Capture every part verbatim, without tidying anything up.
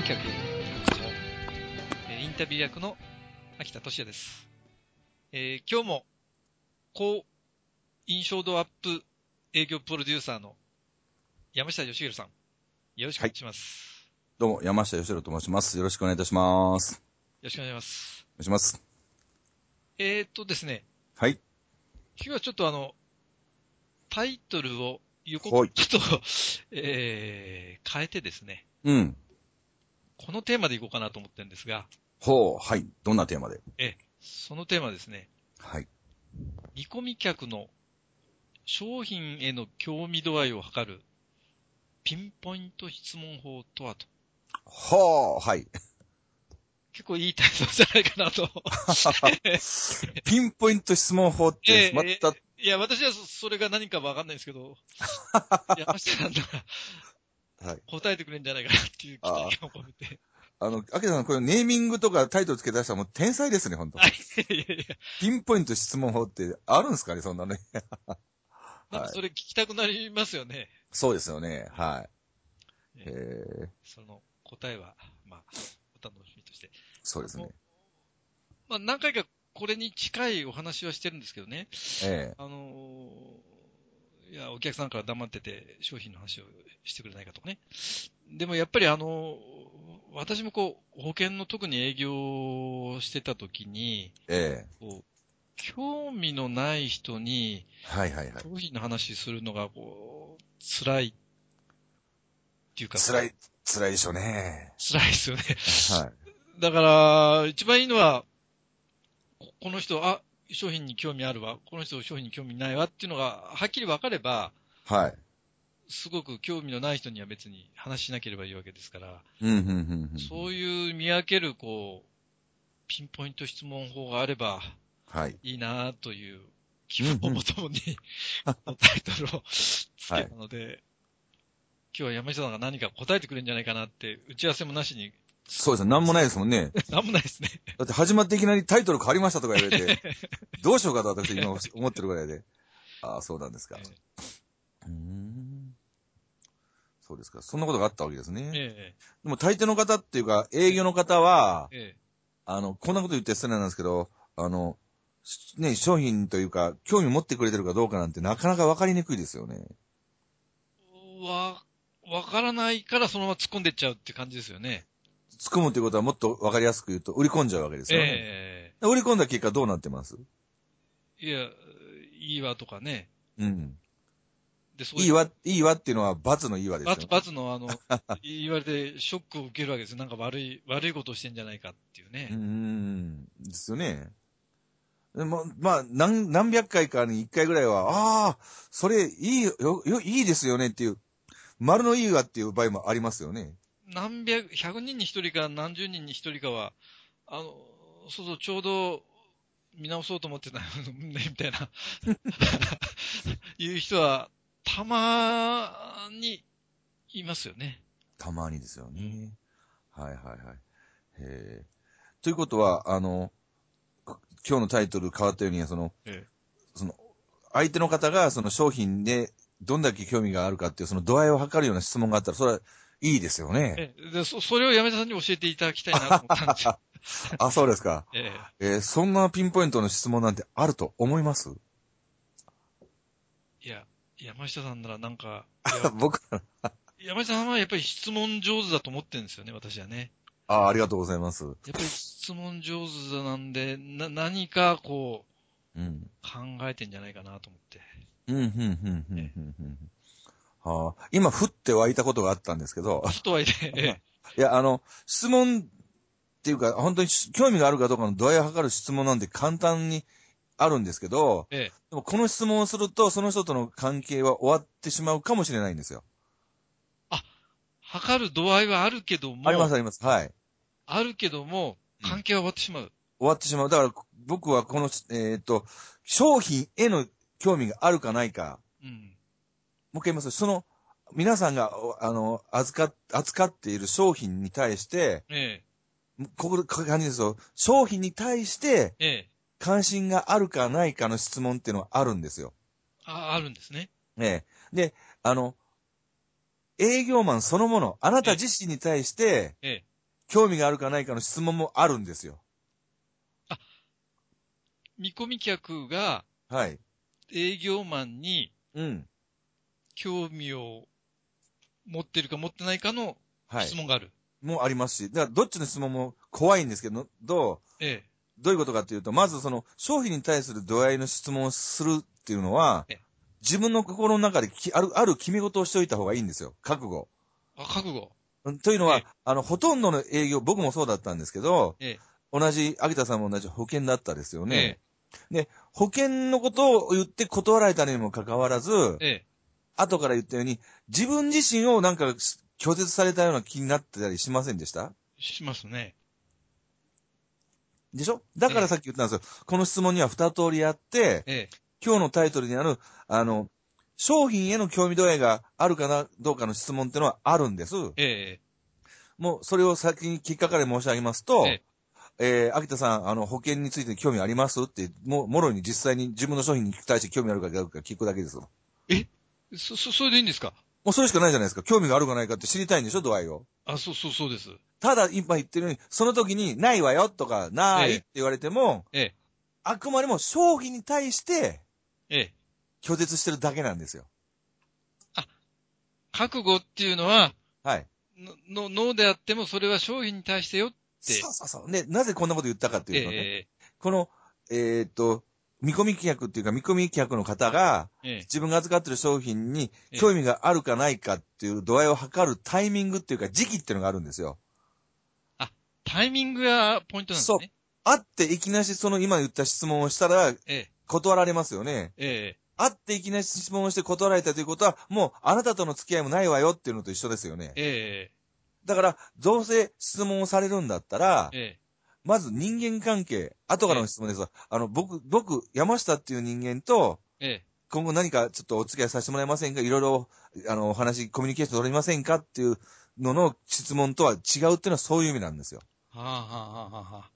客室長、えーインタビュー役の秋田俊也です。えー今日も高印象度アップ営業プロデューサーの山下義弘さん、よろしくおはい。 願いします。 どうも、山下義郎と申します。よろしくお願いいたします。 よろしくお願いします。 お願いします。 えーっとですね、 はい。 今日はちょっとあの、タイトルを横、 はい。 ちょっと、えー変えてですね、 うん。 このテーマでいこうかなと思ってるんですが、 ほう。はい。どんなテーマで？ え、そのテーマはですね、 はい。 見込み客の商品への興味度合いを測るピンポイント質問法とはと。 ほう。はい。 結構いいタイトルじゃないかなと。 ピンポイント質問法って、まええた、 いや、私はそそれが何かわかんないんですけど、山下さんならはい。 答えてくれるんじゃないかなっていう期あ待感を込めて。 あ、あの、秋田さん、これネーミングとかタイトル付け出したらもう天才ですね、ほんと。 あ、いやいやいや、 ピンポイント質問法ってあるんですかね、そんなね。 なんかはい。 それ聞きたくなりますよね。 そうですよね。はい。へええ、 その答えは、まあ、お楽しみとして。あの、 そうですね。 まあ、何回かこれに近いお話はしてるんですけどね。 ええ、 あのいや、お客さんから黙ってて商品の話をしてくれないかとかね。でもやっぱりあの、私もこう、保険の特に営業をしてた時に、 ええ。 こう、興味のない人にはいはいはい。 商品の話するのがこう、辛いっていうかこう、 辛い、辛いでしょうね。 辛いですよね。 はい。 だから、一番いいのは、ここの人、あ、商品に興味あるわ、この人商品に興味ないわっていうのがはっきり分かれば、 はい。 すごく興味のない人には別に話しなければいいわけですから、 うん、うん、うん、うん。 そういう見分ける、こう、ピンポイント質問法があればはい。 いいなという希うん、 望をうん。 もともに、このタイトルをつけはい。 たので、今日は山下さんが何か答えてくれるんじゃないかなって、打ち合わせもなしに、すそうですね。なんもないですもんね。 なんもないですね。 だって始まっていきなりタイトル変わりましたとか言われて、どうしようかと私今思ってるぐらいで。ああ、そうなんですか。 えうーん。そうですか。そんなことがあったわけですね。 え、 でも大抵の方っていうか、営え業の方は、 え、ええ、 あの、こんなこと言って失礼なんですけど、あの、ね、商品というか、興味持ってくれてるかどうかなんてなかなかわかりにくいですよね。 わ、わからないからそのまま突っ込んでっちゃうって感じですよね。 突っ込むということはもっとわかりやすく言うと、売り込んじゃうわけですよね。 え売り込んだ結果どうなってます？ え、いや、いいわとかね。 うん。 で、そういう、 いいわ、いいわっていうのは罰のいいわです罰、 よね。 罰のあの、言われてショックを受けるわけですよ。なんか悪い、悪いことをしてんじゃないかっていううーね。 ん。ですよね。でも、まあ、何、何百回かに一回ぐらいは、ああ、それ、いいよ、よ、いいですよねっていう、丸のいいわっていう場合もありますよね。 何百、百人に一人か何十人に一人かは、あの、そうそう、ちょうど見直そうと思ってたね、みたいな、いう人は、たまにいますよね。 たまにですようん。 ね。はいはいはい。へえ。ということは、あの、今日のタイトル変わったように、その、 ええ。 その、相手の方がその商品でどんだけ興味があるかっていう、その度合いを測るような質問があったら、それはいいですよね。 ええ。で、そ、それを山田さんに教えていただきたいなと思ったんですよ。 あ、そうですか。 ええーそんなピンポイントの質問なんてあると思います？ え。いや、山下さんならなんか、いや、 僕、 山下さんはやっぱり質問上手だと思ってるんですよね、私はね。 あ、ありがとうございます。 やっぱり質問上手なんで、な、何かこうん。 う、考えてんじゃないかなと思って。 うん、うん、うん、うん、うええ。 ん、うん。はあ、今、ふって湧いたことがあったんですけど、 ふとはいえ、ええ。 いや、あの、質問っていうか、本当に興味があるかどうかの度合いを測る質問なんて簡単にあるんですけど、 ええ。 でもこの質問をすると、その人との関係は終わってしまうかもしれないんですよ。 あ、測る度合いはあるけども、 あります、あります。はい。 あるけども、 うん。 関係は終わってしまう。 終わってしまう。だから、僕はこの、えっと、商品への興味があるかないか、 うん。 もう一回言います。その、皆さんが、おあの、預か、扱っている商品に対して、 ええ。 ここで感じですよ。商品に対してええ。 関心があるかないかの質問っていうのはあるんですよ。 あ、あるんですね。 ねえ。で、あの、営業マンそのもの、あなええ。 た自身に対して、 ええ。 興味があるかないかの質問もあるんですよ。 あ、見込み客がはい。 営業マンにうん。 興味を持ってるか持ってないかのはい。 質問がある。 もありますし、だからどっちの質問も怖いんですけど、どう、 ええ。 どういうことかというと、まずその商品に対する度合いの質問をするっていうのは、 ええ。 自分の心の中できある、ある決め事をしておいた方がいいんですよ。覚悟。 あ、覚悟。 うんというのは、 ええ。 あの、ほとんどの営業、僕もそうだったんですけど、 ええ。 同じ、秋田さんも同じ保険だったですよね。 ええ。 で、保険のことを言って断られたにもかかわらず、 ええ。 後から言ったように、自分自身をなんか拒絶されたような気になってたりしませんでした？ しますね。 でしょ？だええ。 からさっき言ったんですよ。この質問には二通りあって、 ええ。 今日のタイトルにある、あの、商品への興味度合いがあるかな、どうかの質問ってのはあるんです。 ええ。 もう、それを先にきっかかで申し上げますえと、えー、秋田さん、あの、保険について興味ありますって、も、もろに実際に自分の商品に対して興味あるかどうか聞くだけです。もえ。え、そ、そ、それでいいんですか？ うそれしかないじゃないですか。興味があるかないかって知りたいんでしょ、度合いを。 あ、そう、そう、そうです。 ただ、今言ってるように、その時に、ないわよとか、ないってええ。 言われても、 ええ。 あくまでも商品に対してええ。 拒絶してるだけなんですよ。 あ、覚悟っていうのは、 はい。 の、の、ノーであっても、それは商品に対してよって。 そうそうそう。で、なぜこんなこと言ったかっていえうとね、 え。 この、えーっと、見込み客っていうか、見込み客の方が、 ええ。 自分が扱ってる商品にええ。 興味があるかないかっていう度合いを測るタイミングっていうか、時期っていうのがあるんですよ。 あ、タイミングがポイントなんでそう。 すね。 会っていきなしその今言った質問をしたら、 ええ。 断られますよね。 ええ。 会っていきなり質問をして断られたということは、もうあなたとの付き合いもないわよっていうのと一緒ですよね。 ええ。 だから、どうせ質問をされるんだったら、 ええ。 まず人間関係、後からのええ。 質問ですが、あの、僕、僕、山下っていう人間と、 ええ。 今後何かちょっとお付き合いさせてもらえませんか？いろいろ、あの、お話、コミュニケーション取れませんかっていうのの質問とは違うっていうのはそういう意味なんですよ。 はあ、はあ、はあ、はあ。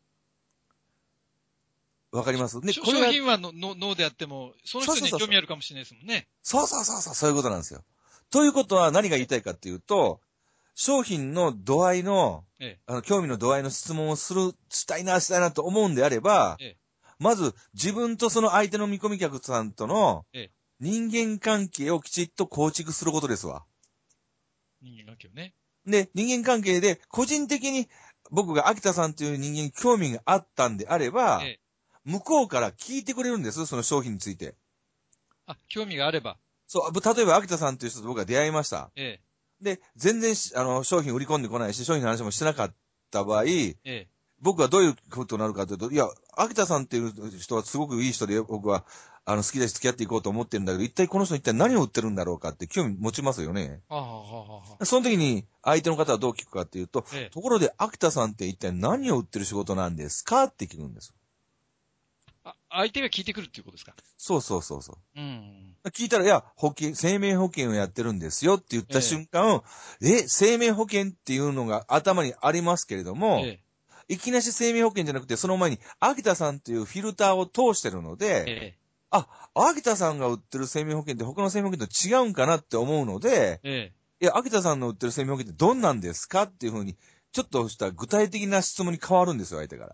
わかりますね、 しょこれが、 商品はの、の、ノーであっても、その人には興そうそうそうそう。 味あるかもしれないですもんね。 そうそうそうそう、そういうことなんですよ。ということは何が言いえたいかっていうと、商品の度合いの、 え。 あの、興味の度合いの質問をする、したいな、したいなと思うんであれば、 ええ。 まず自分とその相手の見込み客さんとのええ。 人間関係をきちっと構築することですわ。 人間関係をね。 で、人間関係で個人的に僕が秋田さんという人間に興味があったんであれば、 ええ。 向こうから聞いてくれるんです、その商品について。 あ、興味があれば。 そう、例えば秋田さんという人と僕が出会いました。 ええ。 で、全然あの、商品売り込んでこないし、商品の話もしてなかった場合、 ええ。 僕はどういうことになるかというと、いや、秋田さんっていう人はすごくいい人で、僕は、あの、好きだし付き合っていこうと思ってるんだけど、一体この人一体何を売ってるんだろうかって興味持ちますよね。 はあ、はあ、はあ、はあ。 その時に相手の方はどう聞くかっていうと、 ええ。 ところで秋田さんって一体何を売ってる仕事なんですかって聞くんです。 あ、相手が聞いてくるっていうことですか？ そうそうそうそう。 うん。 聞いたら、いや、保険、生命保険をやってるんですよって言ったえ瞬間、え、生命保険っていうのが頭にありますけれどえ。えも、 え。 いきなし生命保険じゃなくて、その前に、秋田さんというフィルターを通してるので、 ええ。 あ、秋田さんが売ってる生命保険って他の生命保険と違うんかなって思うので、 ええ。 いや、秋田さんの売ってる生命保険ってどんなんですかっていうふうに、ちょっとした具体的な質問に変わるんですよ、相手から。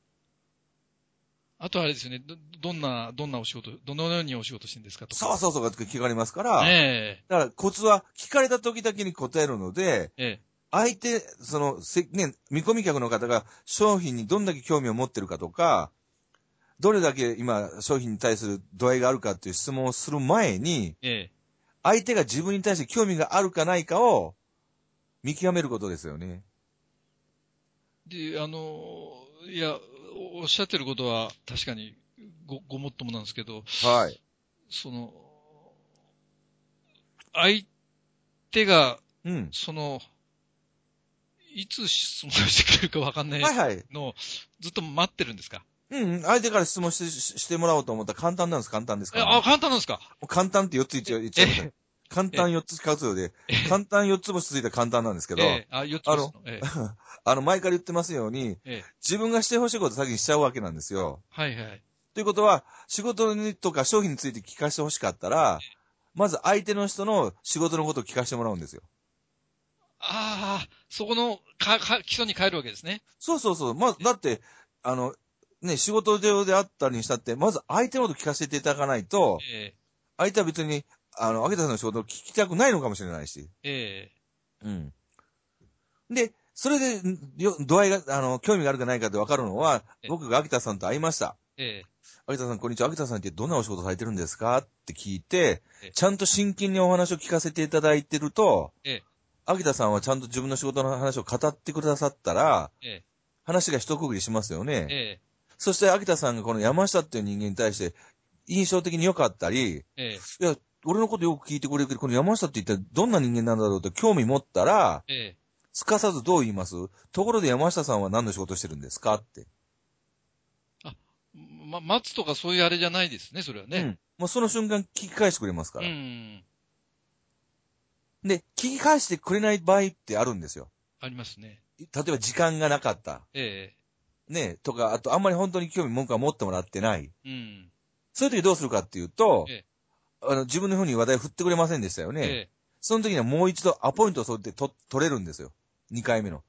あとはあれですよね。ど、どんな、どんなお仕事、どのようにお仕事してるんですかとか。 そうそうそう、聞かれますから、 ええ。 だからコツは聞かれた時だけに答えるので、 ええ。 相手、その、せね、見込み客の方が商品にどんだけ興味を持ってるかとか、どれだけ今商品に対する度合いがあるかっていう質問をする前に、 ええ。 相手が自分に対して興味があるかないかを見極めることですよね。 で、あの、いや、おおっしゃってることは確かにご、ごもっともなんですけど、 はい。 その、相手が、 うん。 その、いつ質問してくれるかわかんないはいはい。 のをずっと待ってるんですか？ うん、相手から質問しししてもらおうと思ったら簡単なんです、簡単です、 え、あ、 簡単。 簡単なんですか？ もう簡単ってよっつ言っちゃえ、 言っちゃいました。 え、 簡え、 単よっつ活用で、 え、 簡単よっつ星ついたら簡単なんですけど、 え、あ、四つあの、 星の、え、 あの、前から言ってますように、 え、 自分がしてほしいこと先にしちゃうわけなんですよ。 はいはい。 ということは、仕事にとか商品について聞かせてほしかったら、まず相手の人の仕事のことを聞かせてもらうんですよ。 ああ、そこの、か、か、基礎に変えるわけですね。 そうそうそう。まず、だって、あの、ね、仕事上であったりにしたって、まず相手のこと聞かせていただかないと、 え相手は別に、あの、秋田さんの仕事を聞きたくないのかもしれないし。 え、えうん。で、それで、よ度合いが、あの、興味があるかないかって分かるのは、 え、 僕が秋田さんと会いました。 え秋田さん、こんにちは。秋田さんってどんなお仕事されてるんですかって聞いて、 え、 ちゃんと真剣にお話を聞かせていただいてると、 え、 秋田さんはちゃんと自分の仕事の話を語ってくださったら、 え、 話が一区切りしますよね。 え、 そして秋田さんがこの山下っていう人間に対して印象的に良かったり、 え、 いや、俺のことよく聞いてくれるけど、この山下って一体どんな人間なんだろうと興味持ったら、 え、 すかさずどう言います？ところで山下さんは何の仕事してるんですかって。 あ、ま、待つとかそういうあれじゃないですね、それはね。 うん。もうその瞬間聞き返してくれますかうら。 ん。 で、聞き返してくれない場合ってあるんですよ。 ありますね。 例えば時間がなかった。 えね、とか、あとあんまり本当に興味文句は持ってもらってない。 え、うん。 そういう時どうするかっていうと、 えあの、自分の方に話題を振ってくれませんでしたよえ、 ね。 えその時にはもう一度アポイントをそうやってと取れるんですよ。にかいめの。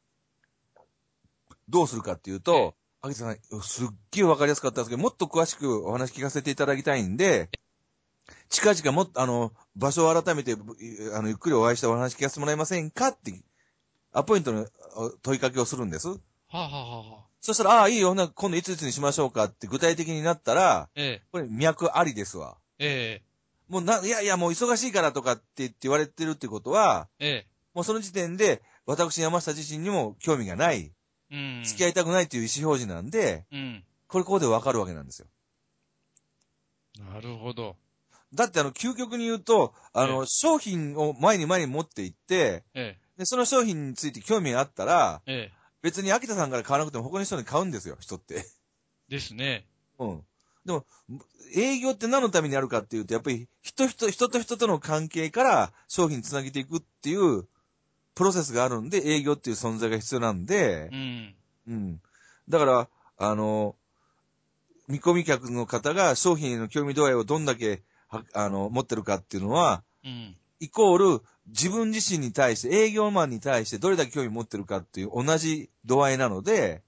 どうするかっていうえ、えと、秋田さん、すっげえわかりやすかったんですけど、もっと詳しくお話聞かせていただきたいんで、近々もっと、あの、場所を改めて、あの、ゆっくりお会いしてお話聞かせてもらえませんかって、アポイントの問いかけをするんです。 え、はあ、はあはあはあ、 そしたら、ああ、いいよ、な今度いついつにしましょうかって具体的になったら、 えこれ脈ありですわ。 え、えもうな、いやいや、もう忙しいからとかって言って言われてるってことは、 え、えもうその時点で、私山下自身にも興味がない、 え、うん。 付き合いたくないという意思表示なんで、 うん。 これここでわかるわけなんですよ。 なるほど。 だってあの、究極に言うと、あえの、商品を前に前に持っていって、 え、えで、その商品について興味があったら、 え、ええ、 別に秋田さんから買わなくても他の人に買うんですよ、人って。 ですね。 うん。でも、営業って何のためにあるかっていうと、やっぱり人人、人と人との関係から商品つなげていくっていうプロセスがあるんで、営業っていう存在が必要なんで、 うん。 うん。だから、あの、見込み客の方が商品への興味度合いをどんだけ、はあの、持ってるかっていうのは、 うん。 イコール、自分自身に対して、営業マンに対してどれだけ興味持ってるかっていう同じ度合いなので、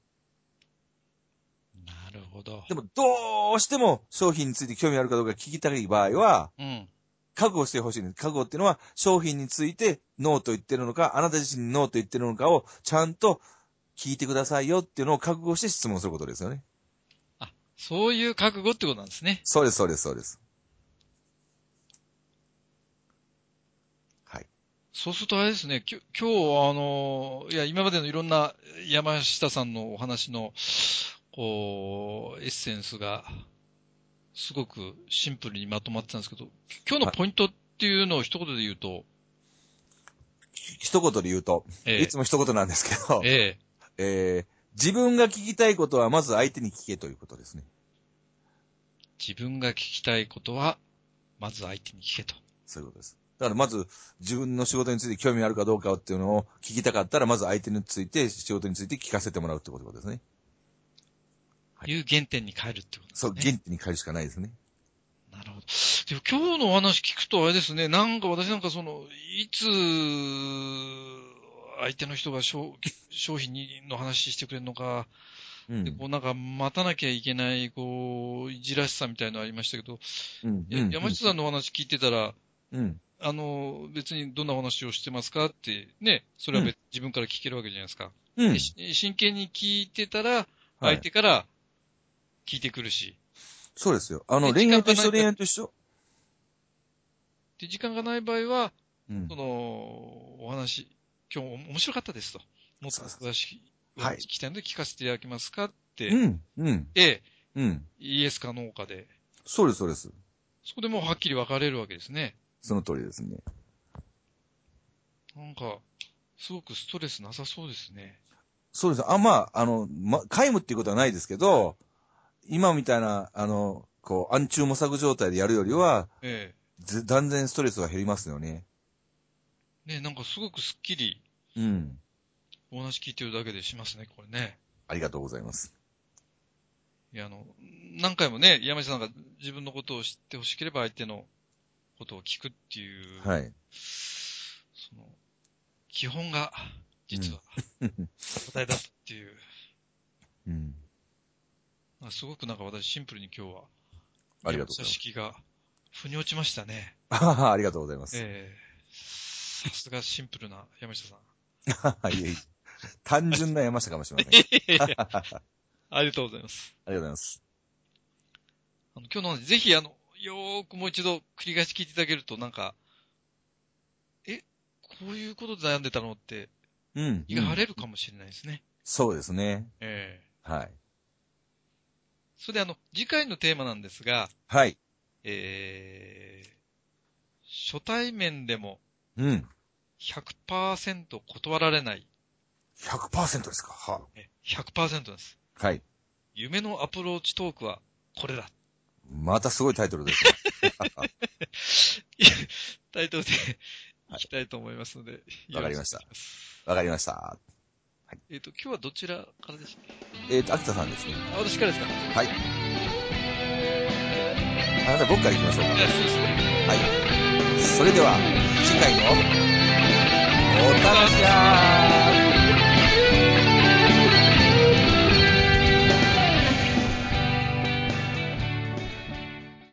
なるほど。 でもどうしても商品について興味あるかどうか聞きたい場合は、 うん。 覚悟してほしいんです。覚悟っていうのは、商品についてノーと言ってるのか、あなた自身にノーと言ってるのかをちゃんと聞いてくださいよっていうのを覚悟して質問することですよね。 あ、そういう覚悟ってことなんですね。 そうです、そうです、そうです。はい。 そうするとあれですね、きょ今日はあの、いや、今までのいろんな山下さんのお話の、こう、エッセンスが、すごくシンプルにまとまってたんですけど、今日のはい。 ポイントっていうのを一言で言うと、 一言で言うと、いえつも一言なんですけえ、 ど、 ええ、 えー、自分が聞きたいことはまず相手に聞けということですね。 自分が聞きたいことは、まず相手に聞けと。 そういうことです。だからまず自分の仕事について興味あるかどうかっていうのを聞きたかったら、まず相手について、仕事について聞かせてもらうってことですね。はい。 いう原点に変えるってことでそう、 すね。 原点に変えるしかないですね。 なるほど。でも今日のお話聞くとあれですね、なんか私なんかその、いつ、相手の人が商商品にの話してくれるのか、で、 うん。 こうなんか待たなきゃいけない、こう、いじらしさみたいなのありましたけど、 うん、うやん、うん。 山下さんのお話聞いてたら、 うん、 あの、別にどんなお話をしてますかって、ね、それうん、 は別自分から聞けるわけじゃないですか。で、 うん。 し真剣に聞いてたら、 はい。 相手から聞いてくるし、 そうですよ。あの、 で、時恋愛と一緒、 間がない、 恋愛と一緒。 で、時間がない場合は、 うん。 その、お話、今日面白かったですと。もっとそうそうそう。 詳しいお話はい。 聞きたいので聞かせていただけますかって、 うん、うん、 えうん。 イエスかノーかで、 そうです、そうです。 そこでもうはっきり分かれるわけですね。 その通りですね。 なんか、すごくストレスなさそうですね。 そうです。あ、まあ、あの、ま、皆無っていうことはないですけど、今みたいな、あの、こう、暗中模索状態でやるよりは、 えず断然ストレスは減りますよね。 え。ね、なんかすごくスッキリうん。 お話聞いてるだけでしますね、これね。 ありがとうございます。 いや、あの、何回もね、山下さんが自分のことを知ってほしければ相手のことを聞くっていう、 はい。 その、 基本が、実は、答えだったっていう。 うん。 まあすごくなんか私シンプルに今日は、 ありがとうございます。 式が、腑に落ちましたね。 ありがとうございます。 ええー、さすがシンプルな山下さん。 いえいえ。単純な山下かもしれません。 いやいやいやありがとうございます。 ありがとうございます。 あの今日の話、ぜひあの、よーくもう一度繰り返し聞いていただけると、なんか、え、こういうことで悩んでたのって、 うん。 胃が晴れるかもしれないですね。 そうですね。 ええはい。 それであの、次回のテーマなんですが、 はい。 えー、初対面でもうん。 ひゃくパーセント断られない。 ひゃくパーセント ですか。はえひゃくパーセントです。 はい。 夢のアプローチトークはこれだ。 またすごいタイトルですね。 タイトルでいきたいと思いますので、 わかりました。 よろしくお願いします。 わかりました。はい、 えっ、と、今日はどちらからでしたっえっ、ー、と、秋田さんですね。 け？あ、私からですか？ はい。あなた僕から行きましょうか。 いや、そうですね。 はい。それでは、次回の